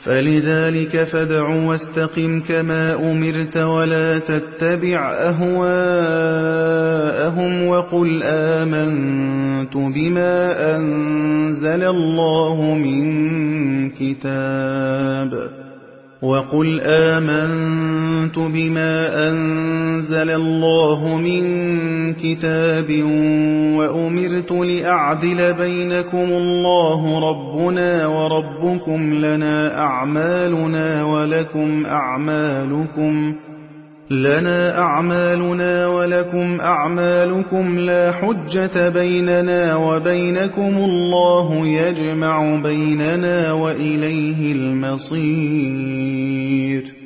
فلذلك فادع واستقم كما أمرت ولا تتبع أهواءهم وقل آمنت بما أنزل الله من كتاب وأمرت لأعدل بينكم الله ربنا وربكم لنا أعمالنا ولكم أعمالكم لا حجة بيننا وبينكم الله يجمع بيننا وإليه المصير.